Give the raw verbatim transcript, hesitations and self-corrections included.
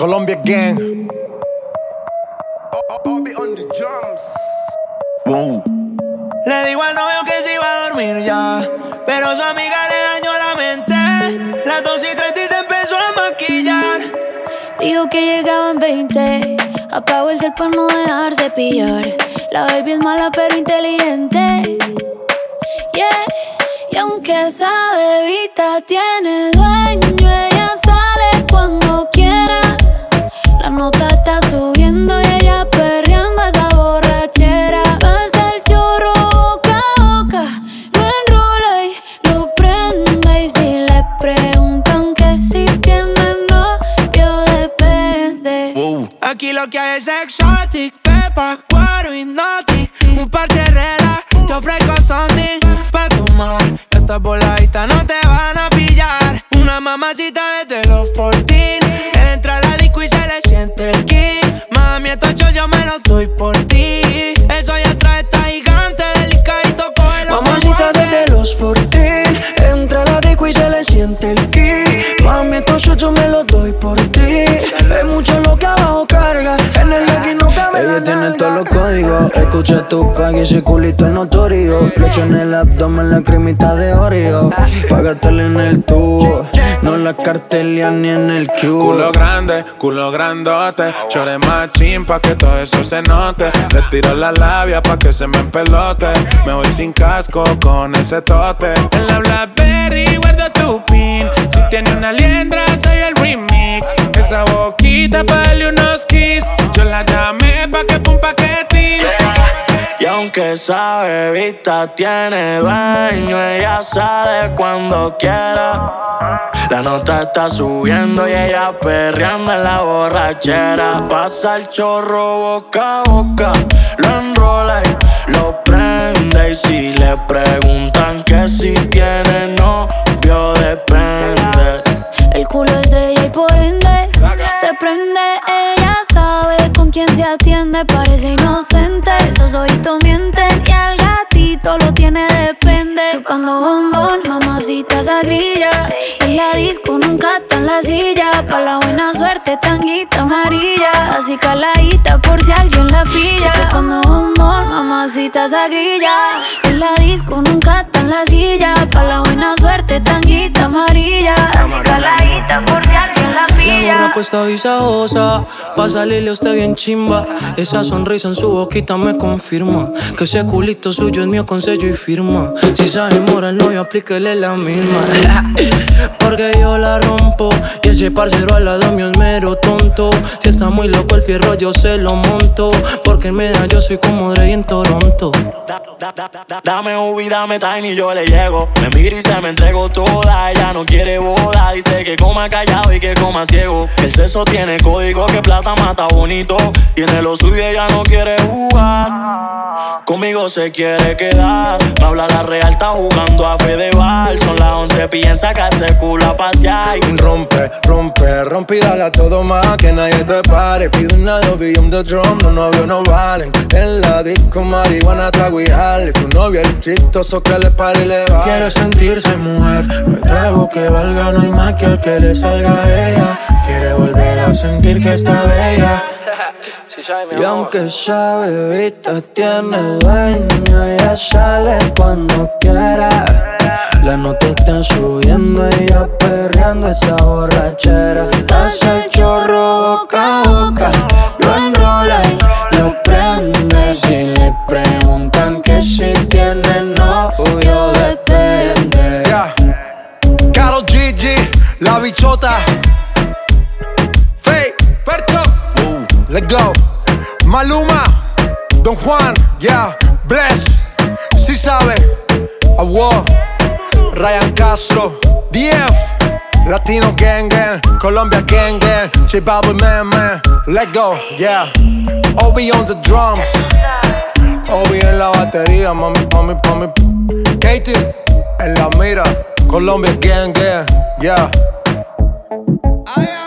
Colombia Gang. Bobby on the drums. Wow. Le digo al novio que se iba a dormir ya, pero su amiga le dañó la mente. Las dos y treinta y se empezó a maquillar. Dijo que llegaban veinte. Apagó el cel para no dejarse pillar. La baby es mala pero inteligente. Yeah. Y aunque esa bebita tiene dueño, ella sale cuando quiera. La nota está subiendo y ella perreando esa borrachera. Pasa el chorro boca a boca, lo enrola y lo prende. Y si le preguntan que si tiene novio, depende. Wow. Aquí lo que hay es exotic, pepa, guaro y naughty. Un par de reglas, te ofrezco something pa' tomar. Estas voladitas no te van a pillar. Una mamacita desde los catorce. Entra a la disco y se le siente el kick. Mami, estos yo me los doy por ti. Eso ya trae esta gigante delicadito, cógelo. Mamacita desde los catorce. Entra a la disco y se le siente el kick. Mami, estos yo me los doy por ti. Es mucho lo que abajo carga. En el X no cabe. Ella tiene todos los códigos. Escucha tu pack y ese culito es notorio. Le echo en el abdomen la cremita de Oreo. Pa' gastarle en el tubo, no la cartelia ni en el cubo. Culo grande, culo grandote. Chore machín pa' que todo eso se note. Le tiro la labia pa' que se me empelote. Me voy sin casco con ese tote. En la Blackberry guardo tu pin. Si tiene una liendra soy el remix. Esa boquita pa' darle unos kiss. Yo la llamé pa' que pum paquetín. Y aunque esa bebita tiene dueño, ella sale cuando quiera. La nota está subiendo y ella perreando en la borrachera. Pasa el chorro boca a boca, lo enrola y lo prende. Y si le preguntan que si tiene novio, depende. El culo es de ella y por ende se prende. Ella sabe con quién se atiende. Parece inocente, esos ojitos mienten. Y al gatito lo tiene depende. Chupando bombón, mamacita esa grilla. En la disco nunca está en la silla. Pa' la buena suerte, tanguita amarilla. Así caladita por si alguien la pilla. Chupando bombón, mamacita esa grilla. En la disco nunca está en la silla. Pa' la buena suerte, tanguita amarilla. Así caladita por si alguien la pilla. La gorra puesta visajosa, pa' salirle a usted bien chimba. Esa sonrisa en su boquita me confirma que ese culito suyo es mío con sello y firma. Si se enamora el novio, aplíquele la misma. Porque yo la rompo y ese parcero al lado mío es mero tonto. Si está muy loco el fierro yo se lo monto. Porque en media yo soy como Dre en Toronto. Da, da, da, da, dame Ubi, dame Tiny, yo le llego. Me mira y se me entregó toda. Ella no quiere boda, dice que coma callado y que coma ciego. El sexo tiene código, que plata mata bonito. Tiene lo suyo, ella no quiere jugar. Conmigo se quiere quedar. Me habla la real, está jugando a Fedeval. Son las once, piensa que hace culo a pasear. Rompe, rompe, rompe y dale a todo más. Que nadie te pare. Pide una novia on the drum. Los novios no valen. En la disco marihuana trago y jale. Tu novia el chistoso que le pare y le va. Quiere sentirse mujer. Me trago que valga, no hay más que el que le salga a ella. Quiere volver a sentir que está bella. Y aunque esa bebita tiene dueño, ella sale cuando quiera. La nota está subiendo, ella perreando esta borrachera. Pasa el chorro boca a boca, lo enrola y lo prende. Si le preguntan que si tiene novio, depende. Yeah. Karol G G, la bichota. Faye, Ferto. Uh, let's go. Maluma, Don Juan, yeah, Bless, si sabe, Awo, Ryan Castro, D F, Latino Gang Gang, Colombia Gang Gang, J Balvin Man Man, let's go, yeah, Obi on the drums, Obi en la batería, mami, mami, mami, Katie en la mira, Colombia Gang Gang, yeah.